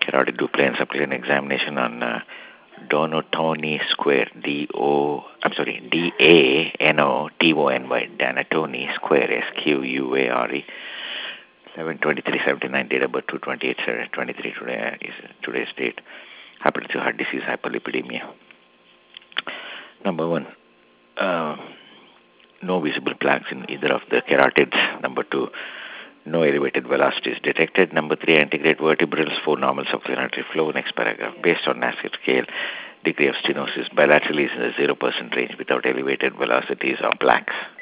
carotid duplex and subclinical examination on Donatoni square, Danotony, Danatoni square, Square, 7/23/79, date of birth 2/28/23, is today's date. Hypertensive heart disease, hyperlipidemia. Number one, no visible plaques in either of the carotids. Number two, no elevated velocity is detected. Number three, antegrade vertebrals, 4 normal subclinical flow. Next paragraph. Based on NASCAR scale, degree of stenosis bilaterally is in the 0% range without elevated velocities or plaques.